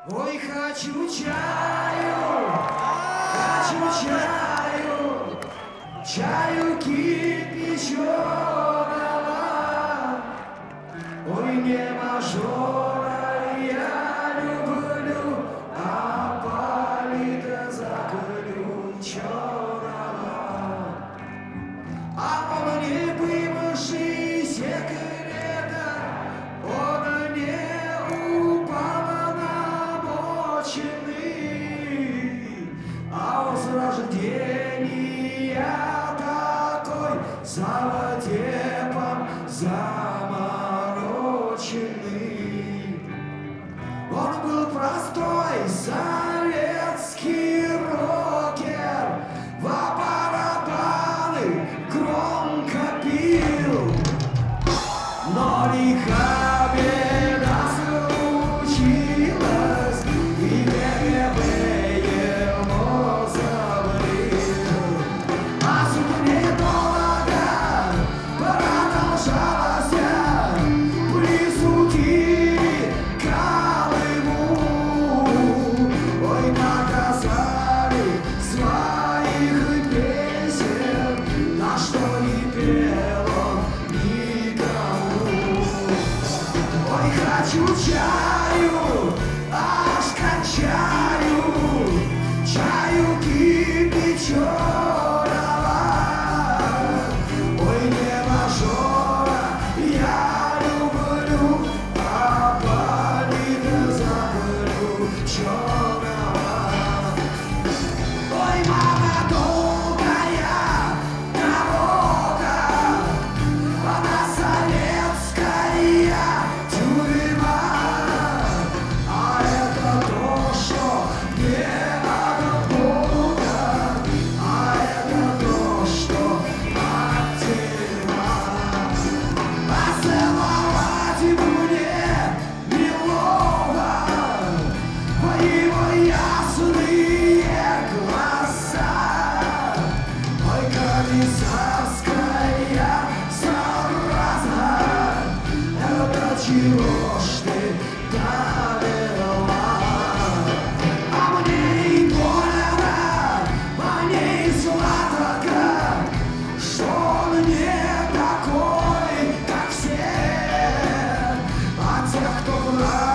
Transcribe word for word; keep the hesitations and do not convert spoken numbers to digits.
Ой, хочу чаю, хочу чаю, чаю кипяченого. Ой, не мажора я люблю, а полита заключенного. А он не бывший секретарь, он не уполномоченный, а он с рождения такой заводепом замороченный. Он был простой советский рокер, в барабаны громко пил, но лиха беда случилась, и КГБ его забыл. А суть недолго продолжалась, присудили Колыму. Ой, наказали своих песен, на что не пел он никому. Ой, хочу чаю, аж кончаю, чаю кипяченого. Ой, не мажора я люблю, а полита заключенного. Ой, мама долгая дорога, она советская тюрьма, а это то, что не от Бога, а это то, что от тюрьма. А целовать мне милого по его ясные глаза. Ой, комиссарская зараза, это чего ж ты довела? А мне и больно, мне и сладко, что он не такой, как все, а тех, кто враг.